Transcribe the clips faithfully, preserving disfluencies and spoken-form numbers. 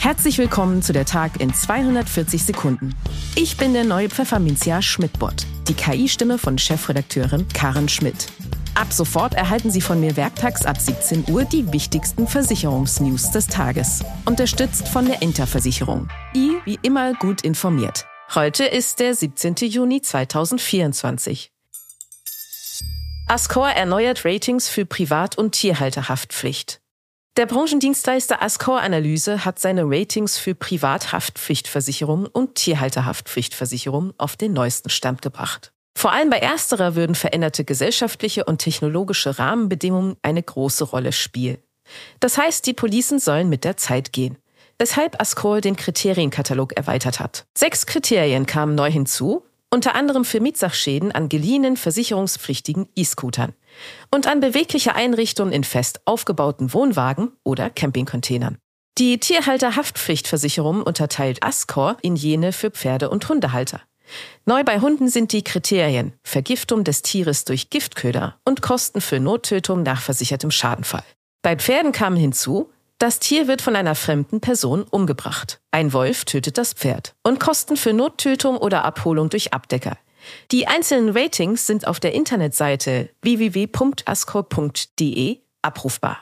Herzlich willkommen zu der Tag in zweihundertvierzig Sekunden. Ich bin der neue Pfefferminzia Schmidt-Bot, die K I-Stimme von Chefredakteurin Karen Schmidt. Ab sofort erhalten Sie von mir werktags ab siebzehn Uhr die wichtigsten Versicherungsnews des Tages. Unterstützt von der Interversicherung. I wie immer gut informiert. Heute ist der siebzehnten Juni zweitausendvierundzwanzig. Azqore erneuert Ratings für Privat- und Tierhalterhaftpflicht. Der Branchendienstleister Azqore Analyse hat seine Ratings für Privathaftpflichtversicherungen und Tierhalterhaftpflichtversicherungen auf den neuesten Stand gebracht. Vor allem bei ersterer würden veränderte gesellschaftliche und technologische Rahmenbedingungen eine große Rolle spielen. Das heißt, die Policen sollen mit der Zeit gehen. Weshalb Azqore den Kriterienkatalog erweitert hat. Sechs Kriterien kamen neu hinzu, unter anderem für Mietsachschäden an geliehenen versicherungspflichtigen E-Scootern und an bewegliche Einrichtungen in fest aufgebauten Wohnwagen oder Campingcontainern. Die Tierhalterhaftpflichtversicherung unterteilt Azqore in jene für Pferde- und Hundehalter. Neu bei Hunden sind die Kriterien Vergiftung des Tieres durch Giftköder und Kosten für Nottötung nach versichertem Schadenfall. Bei Pferden kam hinzu, das Tier wird von einer fremden Person umgebracht. Ein Wolf tötet das Pferd. Und Kosten für Nottötung oder Abholung durch Abdecker. Die einzelnen Ratings sind auf der Internetseite w w w punkt azqore punkt d e abrufbar.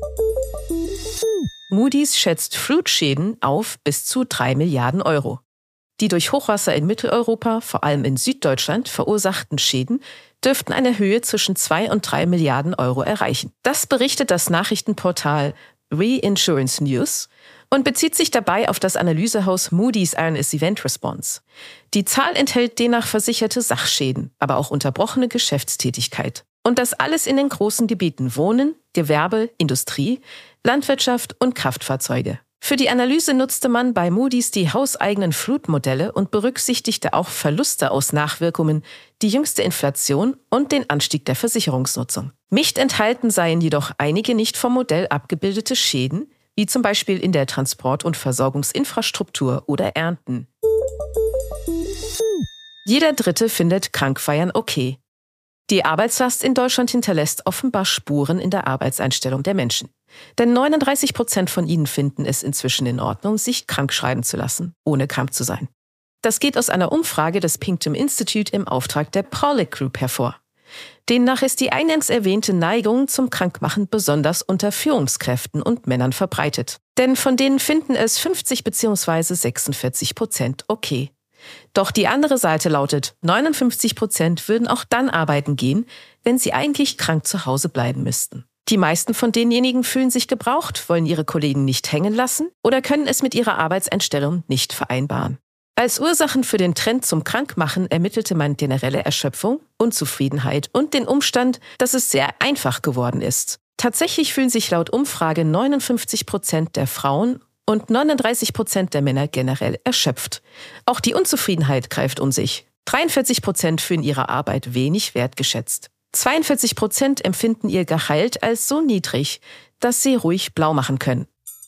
Moody's schätzt Flutschäden auf bis zu drei Milliarden Euro. Die durch Hochwasser in Mitteleuropa, vor allem in Süddeutschland, verursachten Schäden dürften eine Höhe zwischen zwei und drei Milliarden Euro erreichen. Das berichtet das Nachrichtenportal Reinsurance News und bezieht sich dabei auf das Analysehaus Moody's R N S Event Response. Die Zahl enthält demnach versicherte Sachschäden, aber auch unterbrochene Geschäftstätigkeit. Und das alles in den großen Gebieten Wohnen, Gewerbe, Industrie, Landwirtschaft und Kraftfahrzeuge. Für die Analyse nutzte man bei Moody's die hauseigenen Flutmodelle und berücksichtigte auch Verluste aus Nachwirkungen, die jüngste Inflation und den Anstieg der Versicherungsnutzung. Nicht enthalten seien jedoch einige nicht vom Modell abgebildete Schäden, wie zum Beispiel in der Transport- und Versorgungsinfrastruktur oder Ernten. Jeder Dritte findet Krankfeiern okay. Die Arbeitslast in Deutschland hinterlässt offenbar Spuren in der Arbeitseinstellung der Menschen. Denn neununddreißig Prozent von ihnen finden es inzwischen in Ordnung, sich krank schreiben zu lassen, ohne krank zu sein. Das geht aus einer Umfrage des Pictum Institute im Auftrag der Prolic Group hervor. Demnach ist die eingangs erwähnte Neigung zum Krankmachen besonders unter Führungskräften und Männern verbreitet. Denn von denen finden es fünfzig bzw. sechsundvierzig Prozent okay. Doch die andere Seite lautet, neunundfünfzig Prozent würden auch dann arbeiten gehen, wenn sie eigentlich krank zu Hause bleiben müssten. Die meisten von denjenigen fühlen sich gebraucht, wollen ihre Kollegen nicht hängen lassen oder können es mit ihrer Arbeitseinstellung nicht vereinbaren. Als Ursachen für den Trend zum Krankmachen ermittelte man generelle Erschöpfung, Unzufriedenheit und den Umstand, dass es sehr einfach geworden ist. Tatsächlich fühlen sich laut Umfrage neunundfünfzig Prozent der Frauen und neununddreißig Prozent der Männer generell erschöpft. Auch die Unzufriedenheit greift um sich. dreiundvierzig Prozent fühlen ihre Arbeit wenig wertgeschätzt. zweiundvierzig Prozent empfinden ihr Gehalt als so niedrig, dass sie ruhig blau machen können.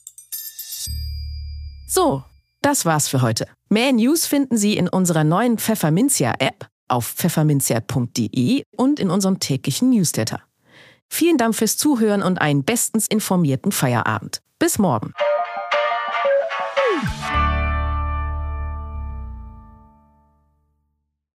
So, das war's für heute. Mehr News finden Sie in unserer neuen Pfefferminzia-App auf pfefferminzia punkt d e und in unserem täglichen Newsletter. Vielen Dank fürs Zuhören und einen bestens informierten Feierabend. Bis morgen.